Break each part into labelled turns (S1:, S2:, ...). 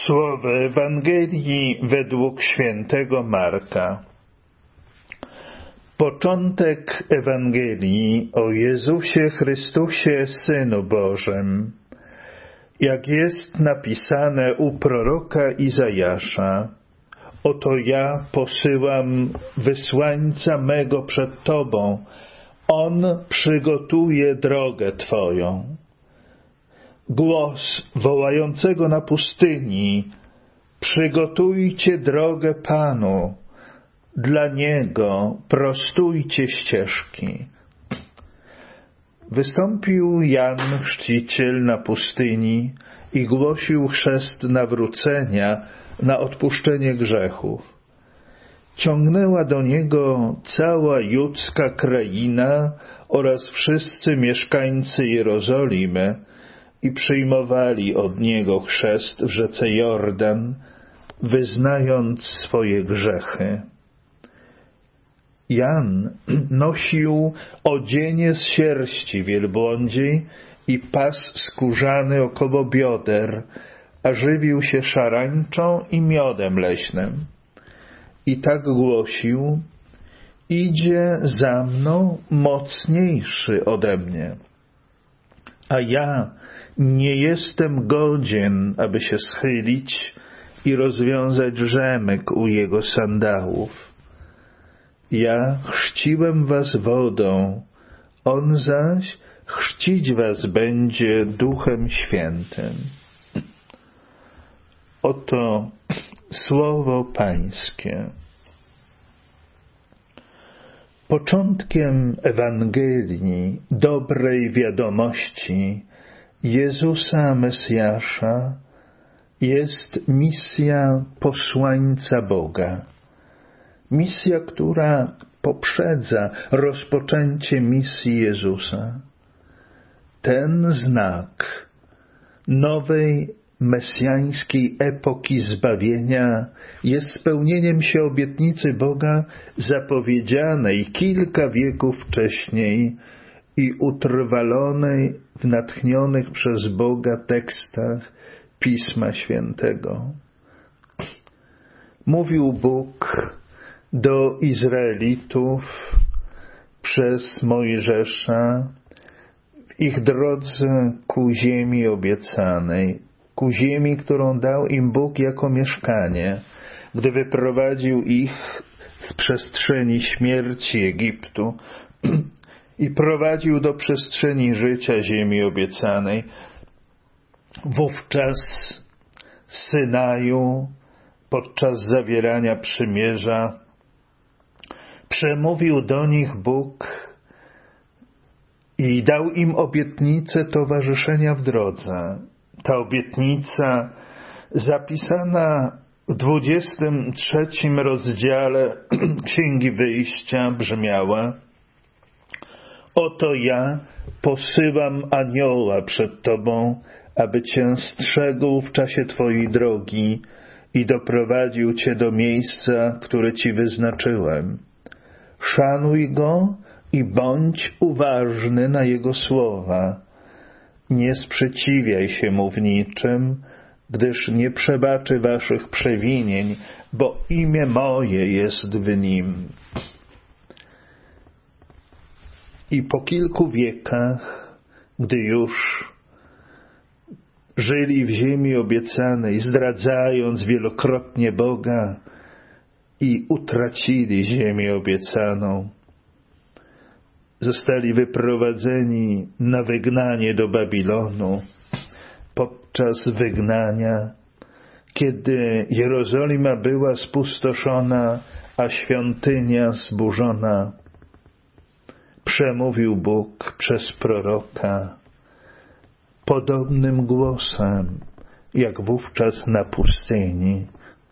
S1: Słowo Ewangelii według świętego Marka. Początek Ewangelii o Jezusie Chrystusie, Synu Bożym, jak jest napisane u proroka Izajasza: oto ja posyłam wysłańca mego przed Tobą, On przygotuje drogę Twoją. Głos wołającego na pustyni: przygotujcie drogę Panu, dla Niego prostujcie ścieżki. Wystąpił Jan Chrzciciel na pustyni i głosił chrzest nawrócenia na odpuszczenie grzechów. Ciągnęła do Niego cała judzka kraina oraz wszyscy mieszkańcy Jerozolimy i przyjmowali od Niego chrzest w rzece Jordan, wyznając swoje grzechy. Jan nosił odzienie z sierści wielbłądziej i pas skórzany około bioder, a żywił się szarańczą i miodem leśnym. I tak głosił: idzie za mną mocniejszy ode mnie, a ja nie jestem godzien, aby się schylić i rozwiązać rzemek u Jego sandałów. Ja chrzciłem was wodą, On zaś chrzcić was będzie Duchem Świętym. Oto słowo Pańskie. Początkiem Ewangelii, dobrej wiadomości Jezusa Mesjasza jest misja posłańca Boga. Misja, która poprzedza rozpoczęcie misji Jezusa. Ten znak nowej mesjańskiej epoki zbawienia jest spełnieniem się obietnicy Boga zapowiedzianej kilka wieków wcześniej i utrwalonej w natchnionych przez Boga tekstach Pisma Świętego. Mówił Bóg do Izraelitów przez Mojżesza w ich drodze ku ziemi obiecanej, ku ziemi, którą dał im Bóg jako mieszkanie, gdy wyprowadził ich z przestrzeni śmierci Egiptu i prowadził do przestrzeni życia ziemi obiecanej. Wówczas z Synaju, podczas zawierania przymierza, przemówił do nich Bóg i dał im obietnicę towarzyszenia w drodze. Ta obietnica zapisana w 23 rozdziale Księgi Wyjścia brzmiała: oto ja posyłam anioła przed Tobą, aby Cię strzegł w czasie Twojej drogi i doprowadził Cię do miejsca, które Ci wyznaczyłem. Szanuj Go i bądź uważny na Jego słowa. Nie sprzeciwiaj się Mu w niczym, gdyż nie przebaczy waszych przewinień, bo imię moje jest w Nim. I po kilku wiekach, gdy już żyli w ziemi obiecanej, zdradzając wielokrotnie Boga i utracili ziemię obiecaną, zostali wyprowadzeni na wygnanie do Babilonu. Podczas wygnania, kiedy Jerozolima była spustoszona, a świątynia zburzona, przemówił Bóg przez proroka podobnym głosem, jak wówczas na pustyni.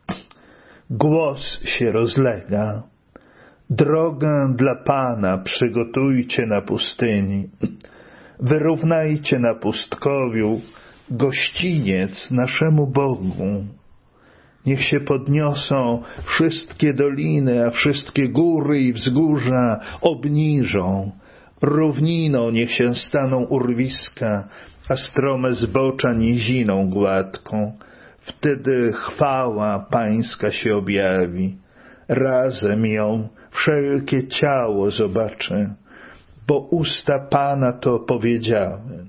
S1: Głos się rozlega: droga dla Pana przygotujcie na pustyni, wyrównajcie na pustkowiu gościniec naszemu Bogu. Niech się podniosą wszystkie doliny, a wszystkie góry i wzgórza obniżą. Równiną niech się staną urwiska, a strome zbocza niziną gładką. Wtedy chwała Pańska się objawi. Razem ją wszelkie ciało zobaczy, bo usta Pana to powiedziały.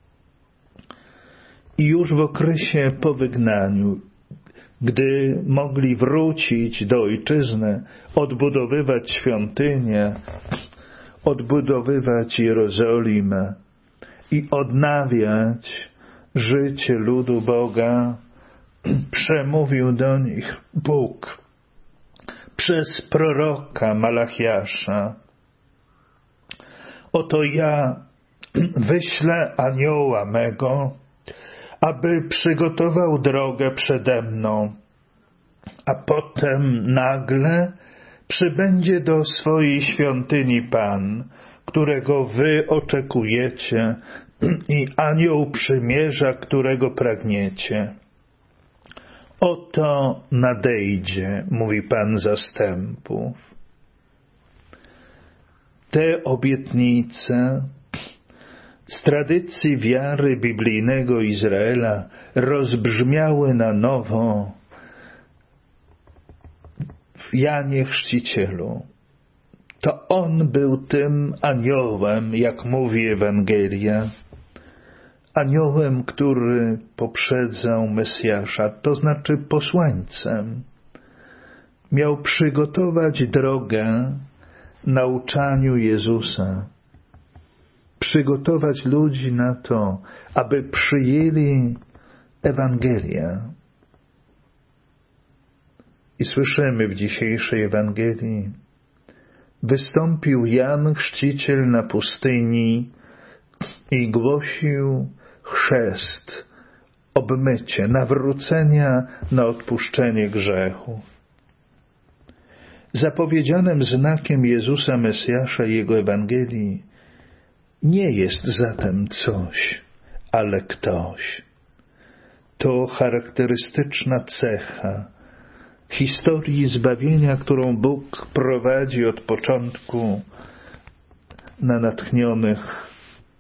S1: I już w okresie po wygnaniu, gdy mogli wrócić do ojczyzny, odbudowywać świątynię, odbudowywać Jerozolimę i odnawiać życie ludu Boga, przemówił do nich Bóg przez proroka Malachiasza. Oto ja wyślę anioła mego, aby przygotował drogę przede mną, a potem nagle przybędzie do swojej świątyni Pan, którego wy oczekujecie, i anioł przymierza, którego pragniecie. Oto nadejdzie, mówi Pan zastępów. Te obietnice z tradycji wiary biblijnego Izraela rozbrzmiały na nowo w Janie Chrzcicielu. To on był tym aniołem, jak mówi Ewangelia, aniołem, który poprzedzał Mesjasza, to znaczy posłańcem. Miał przygotować drogę nauczaniu Jezusa, przygotować ludzi na to, aby przyjęli Ewangelię. I słyszymy w dzisiejszej Ewangelii: wystąpił Jan Chrzciciel na pustyni i głosił chrzest, obmycie, nawrócenia na odpuszczenie grzechów. Zapowiedzianym znakiem Jezusa Mesjasza i Jego Ewangelii nie jest zatem coś, ale ktoś. To charakterystyczna cecha historii zbawienia, którą Bóg prowadzi od początku na natchnionych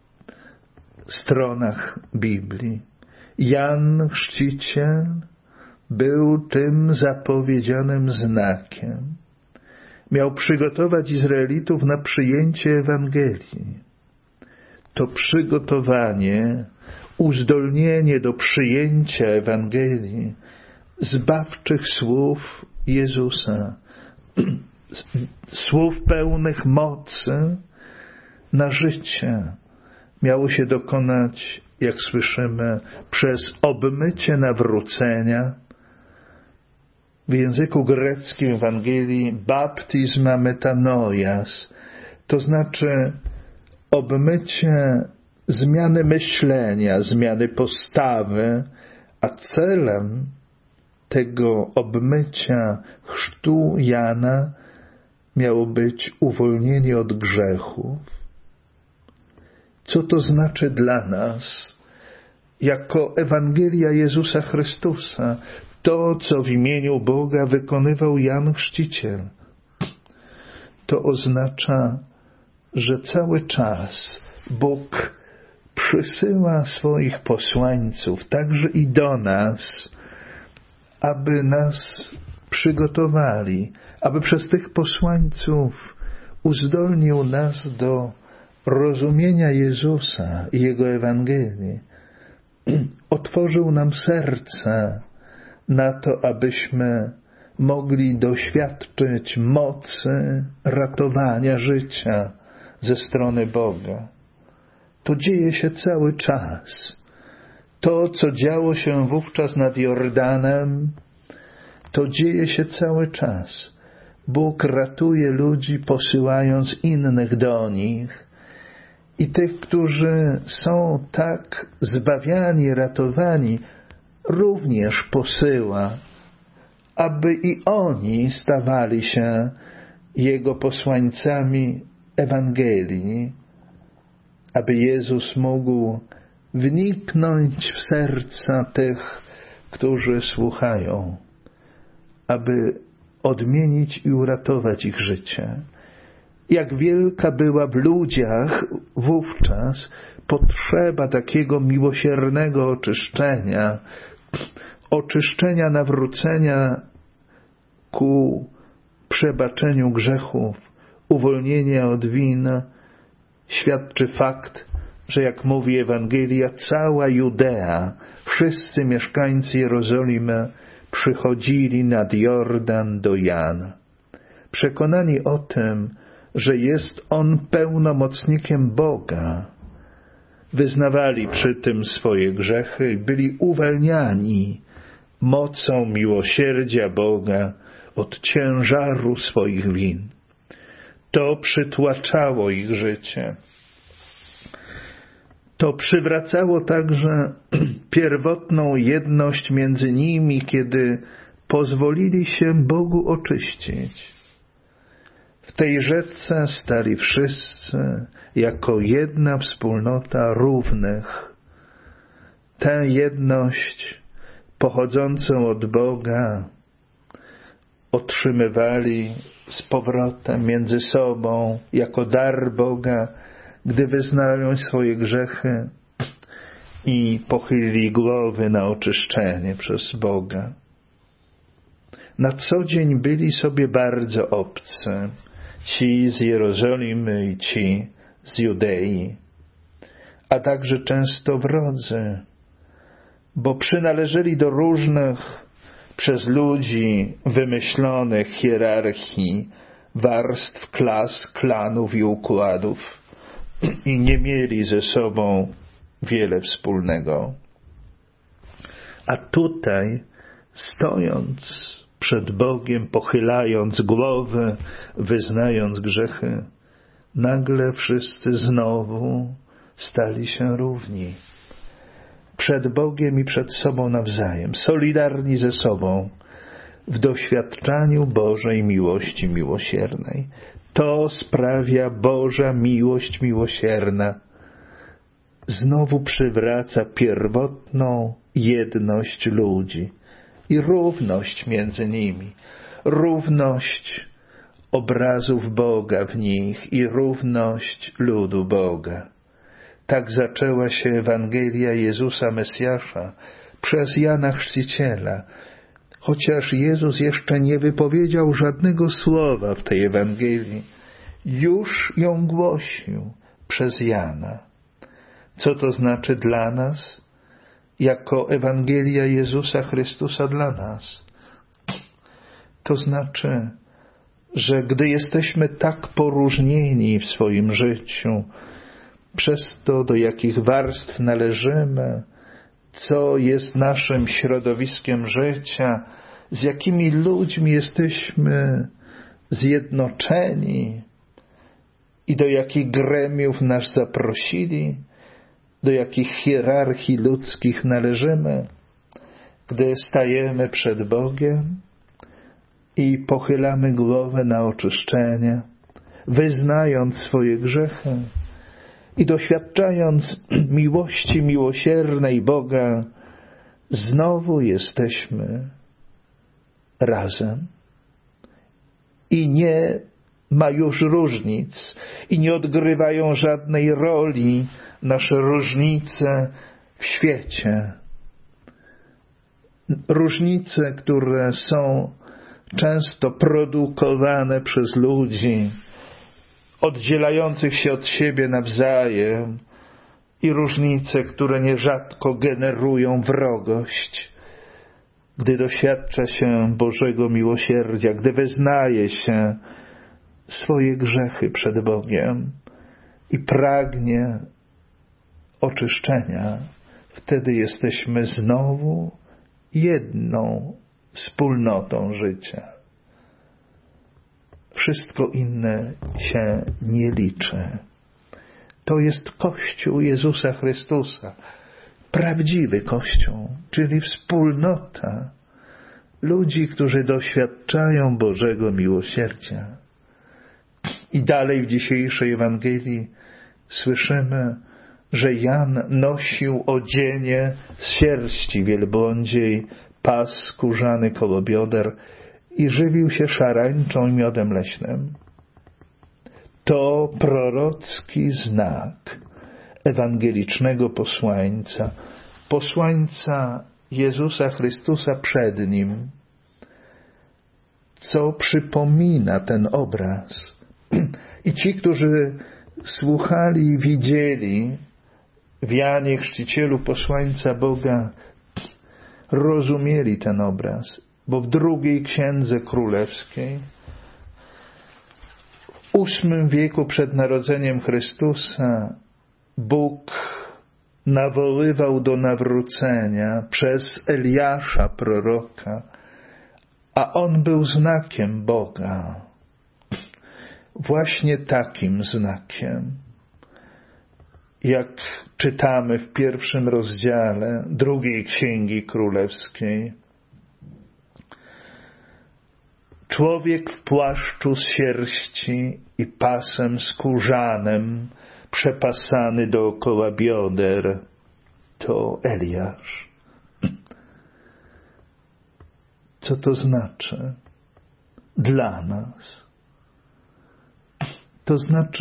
S1: stronach Biblii. Jan Chrzciciel był tym zapowiedzianym znakiem. Miał przygotować Izraelitów na przyjęcie Ewangelii. To przygotowanie, uzdolnienie do przyjęcia Ewangelii, zbawczych słów Jezusa, słów pełnych mocy na życie, miało się dokonać, jak słyszymy, przez obmycie nawrócenia. W języku greckim Ewangelii baptizma metanoias, to znaczy obmycie zmiany myślenia, zmiany postawy, a celem tego obmycia chrztu Jana miało być uwolnienie od grzechów. Co to znaczy dla nas, jako Ewangelia Jezusa Chrystusa, to, co w imieniu Boga wykonywał Jan Chrzciciel? To oznacza, że cały czas Bóg przysyła swoich posłańców, także i do nas, aby nas przygotowali, aby przez tych posłańców uzdolnił nas do rozumienia Jezusa i Jego Ewangelii. Otworzył nam serce na to, abyśmy mogli doświadczyć mocy ratowania życia ze strony Boga. To dzieje się cały czas. To, co działo się wówczas nad Jordanem, to dzieje się cały czas. Bóg ratuje ludzi, posyłając innych do nich. I tych, którzy są tak zbawiani, ratowani, również posyła, aby i oni stawali się Jego posłańcami Ewangelii, aby Jezus mógł wniknąć w serca tych, którzy słuchają, aby odmienić i uratować ich życie. Jak wielka była w ludziach wówczas potrzeba takiego miłosiernego oczyszczenia oczyszczenia, nawrócenia ku przebaczeniu grzechów, uwolnienia od win, świadczy fakt, że jak mówi Ewangelia, cała Judea, wszyscy mieszkańcy Jerozolimy przychodzili nad Jordan do Jana. Przekonani o tym, że jest on pełnomocnikiem Boga, wyznawali przy tym swoje grzechy i byli uwalniani mocą miłosierdzia Boga od ciężaru swoich win. To przytłaczało ich życie. To przywracało także pierwotną jedność między nimi, kiedy pozwolili się Bogu oczyścić. W tej rzece stali wszyscy jako jedna wspólnota równych. Tę jedność pochodzącą od Boga otrzymywali z powrotem między sobą jako dar Boga, gdy wyznają swoje grzechy i pochylili głowy na oczyszczenie przez Boga. Na co dzień byli sobie bardzo obcy, ci z Jerozolimy i ci z Judei, a także często wrodzy, bo przynależeli do różnych przez ludzi wymyślonych hierarchii, warstw, klas, klanów i układów i nie mieli ze sobą wiele wspólnego. A tutaj, stojąc przed Bogiem, pochylając głowy, wyznając grzechy, nagle wszyscy znowu stali się równi. Przed Bogiem i przed sobą nawzajem, solidarni ze sobą w doświadczaniu Bożej miłości miłosiernej. To sprawia Boża miłość miłosierna. Znowu przywraca pierwotną jedność ludzi i równość między nimi, równość obrazów Boga w nich i równość ludu Boga. Tak zaczęła się Ewangelia Jezusa Mesjasza przez Jana Chrzciciela, chociaż Jezus jeszcze nie wypowiedział żadnego słowa w tej Ewangelii, już ją głosił przez Jana. Co to znaczy dla nas, jako Ewangelia Jezusa Chrystusa dla nas? To znaczy, że gdy jesteśmy tak poróżnieni w swoim życiu, przez to, do jakich warstw należymy, co jest naszym środowiskiem życia, z jakimi ludźmi jesteśmy zjednoczeni i do jakich gremiów nas zaprosili, do jakich hierarchii ludzkich należymy, gdy stajemy przed Bogiem i pochylamy głowę na oczyszczenie, wyznając swoje grzechy i doświadczając miłości miłosiernej Boga, znowu jesteśmy razem. I nie ma już różnic i nie odgrywają żadnej roli nasze różnice w świecie. Różnice, które są często produkowane przez ludzi, oddzielających się od siebie nawzajem, i różnice, które nierzadko generują wrogość. Gdy doświadcza się Bożego miłosierdzia, gdy wyznaje się swoje grzechy przed Bogiem i pragnie oczyszczenia, wtedy jesteśmy znowu jedną wspólnotą życia. Wszystko inne się nie liczy. To jest Kościół Jezusa Chrystusa, prawdziwy Kościół, czyli wspólnota ludzi, którzy doświadczają Bożego miłosierdzia. I dalej w dzisiejszej Ewangelii słyszymy, że Jan nosił odzienie z sierści wielbłądziej, pas skórzany koło bioder i żywił się szarańczą i miodem leśnym. To prorocki znak ewangelicznego posłańca, posłańca Jezusa Chrystusa przed nim, co przypomina ten obraz. I ci, którzy słuchali i widzieli w Janie Chrzcicielu posłańca Boga, rozumieli ten obraz, bo w II Księdze Królewskiej, w VIII wieku przed narodzeniem Chrystusa, Bóg nawoływał do nawrócenia przez Eliasza proroka, a on był znakiem Boga. Właśnie takim znakiem, jak czytamy w 1 rozdziale II Księgi Królewskiej. Człowiek w płaszczu z sierści i pasem skórzanym, przepasany dookoła bioder, to Eliasz. Co to znaczy dla nas? To znaczy,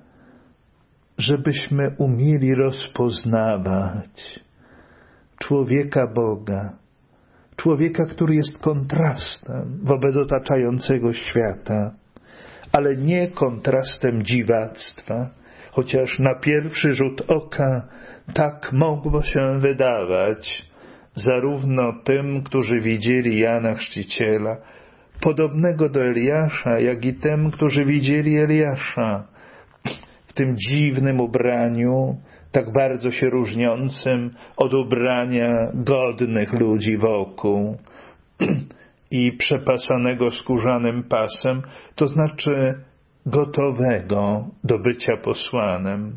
S1: żebyśmy umieli rozpoznawać człowieka Boga, człowieka, który jest kontrastem wobec otaczającego świata, ale nie kontrastem dziwactwa, chociaż na pierwszy rzut oka tak mogło się wydawać zarówno tym, którzy widzieli Jana Chrzciciela, podobnego do Eliasza, jak i tym, którzy widzieli Eliasza w tym dziwnym ubraniu, tak bardzo się różniącym od ubrania godnych ludzi wokół i przepasanego skórzanym pasem, to znaczy gotowego do bycia posłanym.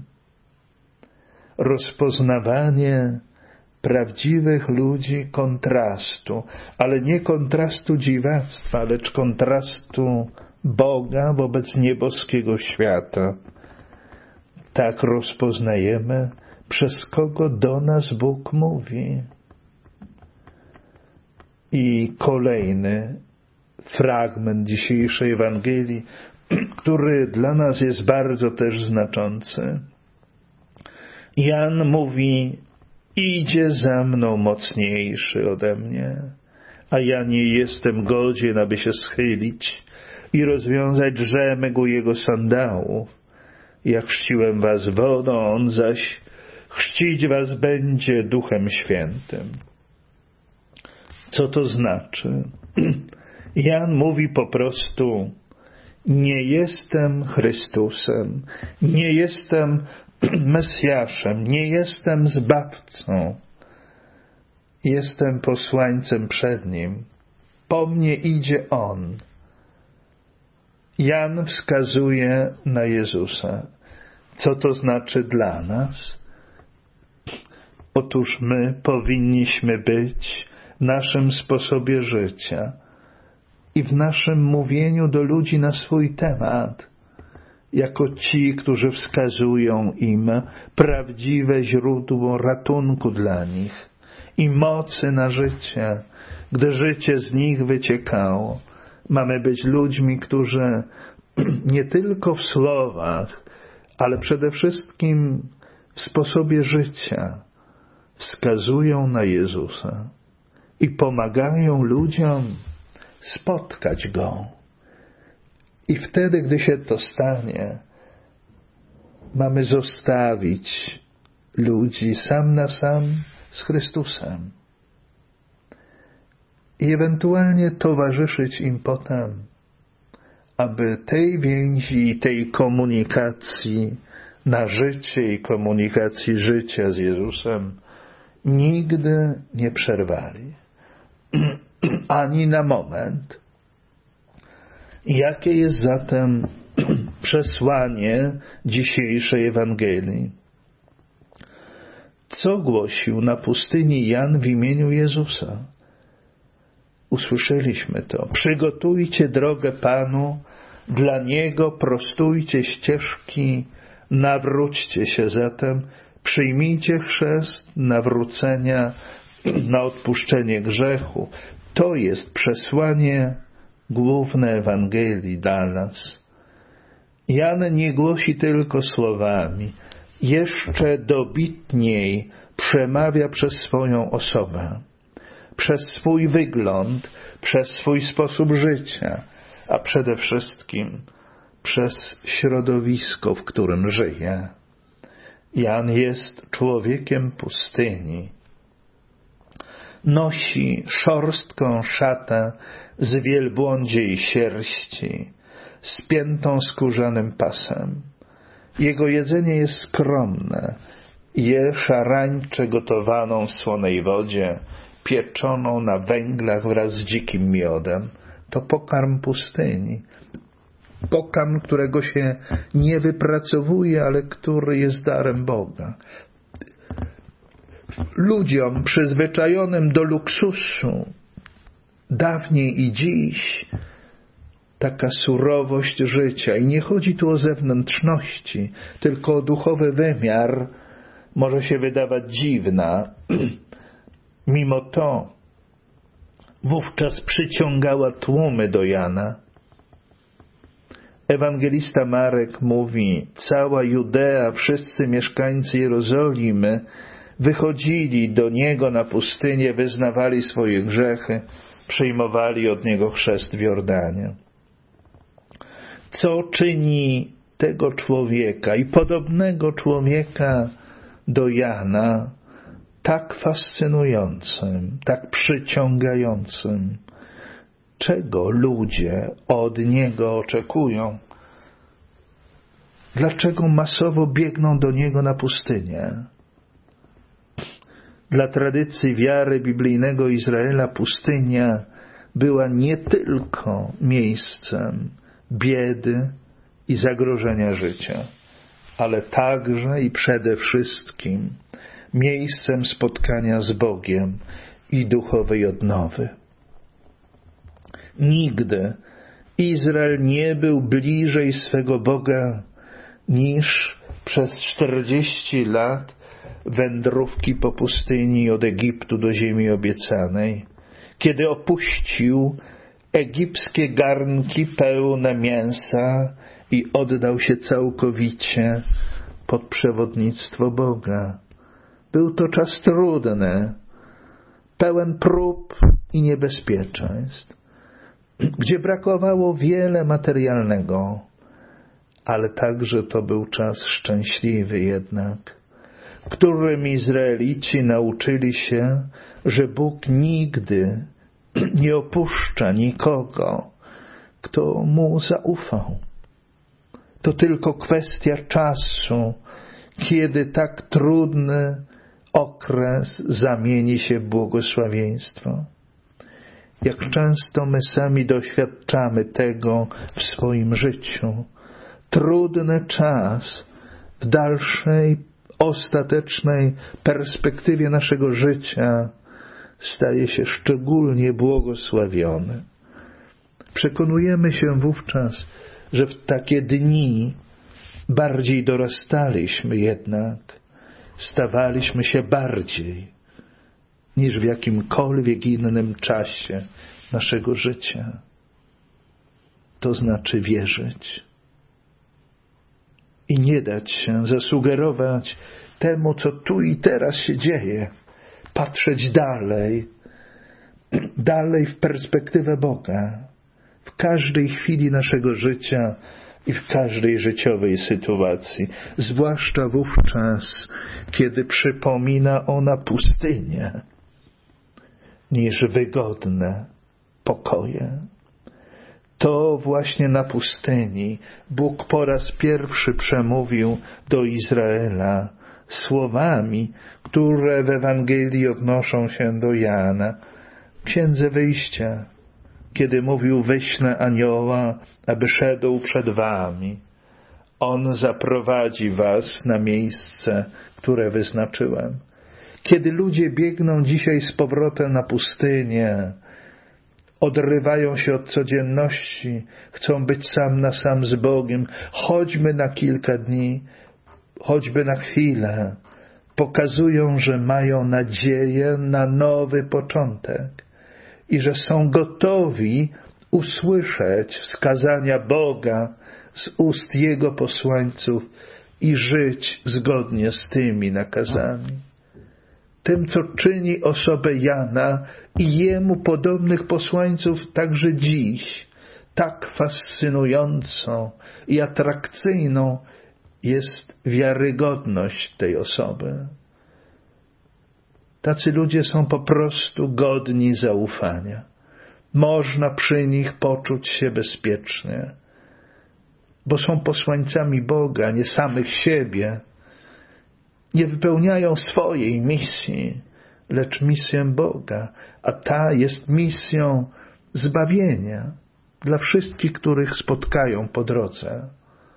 S1: Rozpoznawanie prawdziwych ludzi kontrastu, ale nie kontrastu dziwactwa, lecz kontrastu Boga wobec nieboskiego świata. Tak rozpoznajemy, przez kogo do nas Bóg mówi. I kolejny fragment dzisiejszej Ewangelii, który dla nas jest bardzo też znaczący. Jan mówi: idzie za mną mocniejszy ode mnie, a ja nie jestem godzien, aby się schylić i rozwiązać rzemek u jego sandałów. Ja chrzciłem was wodą, on zaś chrzcić was będzie Duchem Świętym. Co to znaczy? Jan mówi po prostu: nie jestem Chrystusem, nie jestem Mesjaszem, nie jestem Zbawcą. Jestem posłańcem przed Nim. Po mnie idzie On. Jan wskazuje na Jezusa. Co to znaczy dla nas? Otóż my powinniśmy być w naszym sposobie życia i w naszym mówieniu do ludzi na swój temat, jako ci, którzy wskazują im prawdziwe źródło ratunku dla nich i mocy na życie, gdy życie z nich wyciekało. Mamy być ludźmi, którzy nie tylko w słowach, ale przede wszystkim w sposobie życia wskazują na Jezusa i pomagają ludziom spotkać Go. I wtedy, gdy się to stanie, mamy zostawić ludzi sam na sam z Chrystusem i ewentualnie towarzyszyć im potem, aby tej więzi i tej komunikacji na życie i komunikacji życia z Jezusem nigdy nie przerwali. Ani na moment. Jakie jest zatem przesłanie dzisiejszej Ewangelii? Co głosił na pustyni Jan w imieniu Jezusa? Usłyszeliśmy to. Przygotujcie drogę Panu, dla Niego prostujcie ścieżki, nawróćcie się zatem, przyjmijcie chrzest nawrócenia na odpuszczenie grzechu. To jest przesłanie główne Ewangelii dla nas. Jan nie głosi tylko słowami, jeszcze dobitniej przemawia przez swoją osobę. przez swój wygląd, przez swój sposób życia, a przede wszystkim przez środowisko, w którym żyje. Jan jest człowiekiem pustyni. Nosi szorstką szatę z wielbłądziej sierści, spiętą skórzanym pasem. Jego jedzenie jest skromne. Je szarańczę gotowaną w słonej wodzie, pieczoną na węglach wraz z dzikim miodem. To pokarm pustyni. Pokarm, którego się nie wypracowuje, ale który jest darem Boga. Ludziom przyzwyczajonym do luksusu, dawniej i dziś, taka surowość życia. I nie chodzi tu o zewnętrzności, tylko o duchowy wymiar, może się wydawać dziwna. Mimo to wówczas przyciągała tłumy do Jana. Ewangelista Marek mówi: cała Judea, wszyscy mieszkańcy Jerozolimy wychodzili do Niego na pustynię, wyznawali swoje grzechy, przyjmowali od Niego chrzest w Jordanie. Co czyni tego człowieka i podobnego człowieka do Jana tak fascynującym, tak przyciągającym? Czego ludzie od Niego oczekują? Dlaczego masowo biegną do Niego na pustynię? Dla tradycji wiary biblijnego Izraela pustynia była nie tylko miejscem biedy i zagrożenia życia, ale także i przede wszystkim miejscem spotkania z Bogiem i duchowej odnowy. Nigdy Izrael nie był bliżej swego Boga niż przez 40 lat wędrówki po pustyni od Egiptu do ziemi obiecanej, kiedy opuścił egipskie garnki pełne mięsa i oddał się całkowicie pod przewodnictwo Boga. Był to czas trudny, pełen prób i niebezpieczeństw, gdzie brakowało wiele materialnego, ale także to był czas szczęśliwy jednak, w którym Izraelici nauczyli się, że Bóg nigdy nie opuszcza nikogo, kto Mu zaufał. To tylko kwestia czasu, kiedy tak trudny okres zamieni się w błogosławieństwo. Jak często my sami doświadczamy tego w swoim życiu. Trudny czas w dalszej, ostatecznej perspektywie naszego życia staje się szczególnie błogosławiony. Przekonujemy się wówczas, że w takie dni bardziej dorastaliśmy jednak, stawaliśmy się bardziej niż w jakimkolwiek innym czasie naszego życia. To znaczy wierzyć i nie dać się zasugerować temu, co tu i teraz się dzieje. Patrzeć dalej w perspektywę Boga, w każdej chwili naszego życia i w każdej życiowej sytuacji, zwłaszcza wówczas, kiedy przypomina ona pustynię, niż wygodne pokoje. To właśnie na pustyni Bóg po raz pierwszy przemówił do Izraela słowami, które w Ewangelii odnoszą się do Jana. W Księdze Wyjścia, kiedy mówił: wyślę anioła, aby szedł przed wami. On zaprowadzi was na miejsce, które wyznaczyłem. Kiedy ludzie biegną dzisiaj z powrotem na pustynię, odrywają się od codzienności, chcą być sam na sam z Bogiem, choćby na kilka dni, choćby na chwilę, pokazują, że mają nadzieję na nowy początek i że są gotowi usłyszeć wskazania Boga z ust Jego posłańców i żyć zgodnie z tymi nakazami. tym, co czyni osobę Jana i jemu podobnych posłańców także dziś, tak fascynującą i atrakcyjną jest wiarygodność tej osoby. Tacy ludzie są po prostu godni zaufania. Można przy nich poczuć się bezpiecznie, bo są posłańcami Boga, nie samych siebie. Nie wypełniają swojej misji, lecz misję Boga, a ta jest misją zbawienia dla wszystkich, których spotkają po drodze.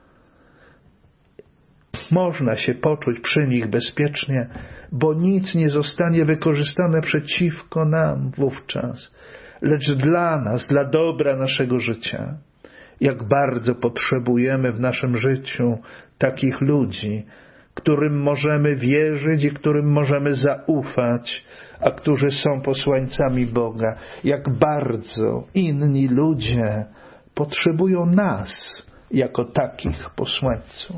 S1: Można się poczuć przy nich bezpiecznie, bo nic nie zostanie wykorzystane przeciwko nam wówczas, lecz dla nas, dla dobra naszego życia. Jak bardzo potrzebujemy w naszym życiu takich ludzi, którym możemy wierzyć i którym możemy zaufać, a którzy są posłańcami Boga. Jak bardzo inni ludzie potrzebują nas jako takich posłańców.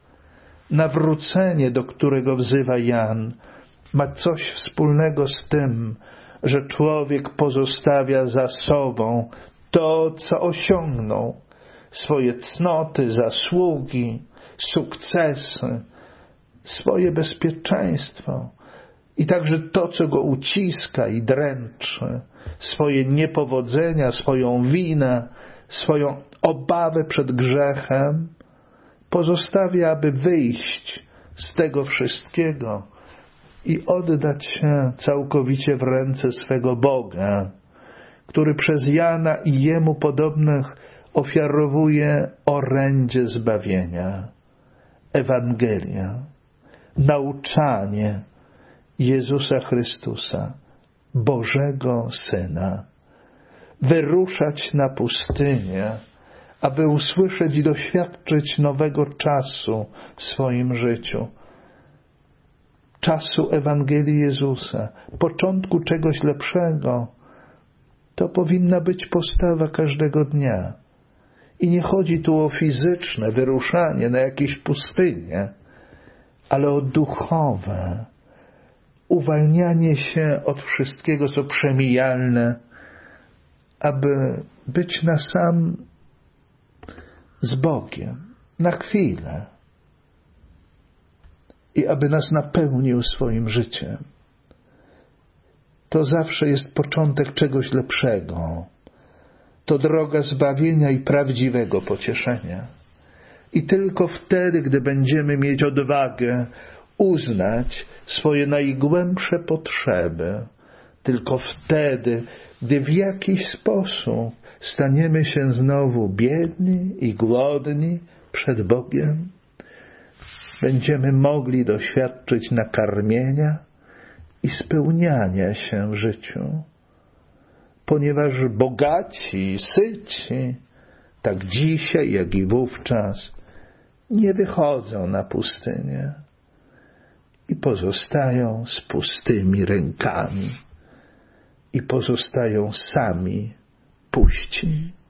S1: Nawrócenie, do którego wzywa Jan, ma coś wspólnego z tym, że człowiek pozostawia za sobą to, co osiągnął, swoje cnoty, zasługi, sukcesy, swoje bezpieczeństwo i także to, co go uciska i dręczy, swoje niepowodzenia, swoją winę, swoją obawę przed grzechem, pozostawia, aby wyjść z tego wszystkiego i oddać się całkowicie w ręce swego Boga, który przez Jana i jemu podobnych ofiarowuje orędzie zbawienia, Ewangelia, nauczanie Jezusa Chrystusa, Bożego Syna, wyruszać na pustynię, aby usłyszeć i doświadczyć nowego czasu w swoim życiu. Czasu Ewangelii Jezusa, początku czegoś lepszego. To powinna być postawa każdego dnia. I nie chodzi tu o fizyczne wyruszanie na jakieś pustynie, ale o duchowe, uwalnianie się od wszystkiego, co przemijalne, aby być na sam z Bogiem, na chwilę i aby nas napełnił swoim życiem. To zawsze jest początek czegoś lepszego. To droga zbawienia i prawdziwego pocieszenia. I tylko wtedy, gdy będziemy mieć odwagę uznać swoje najgłębsze potrzeby, tylko wtedy, gdy w jakiś sposób staniemy się znowu biedni i głodni przed Bogiem, będziemy mogli doświadczyć nakarmienia i spełniania się w życiu. Ponieważ bogaci i syci, tak dzisiaj, jak i wówczas, nie wychodzą na pustynię i pozostają z pustymi rękami i pozostają sami puści.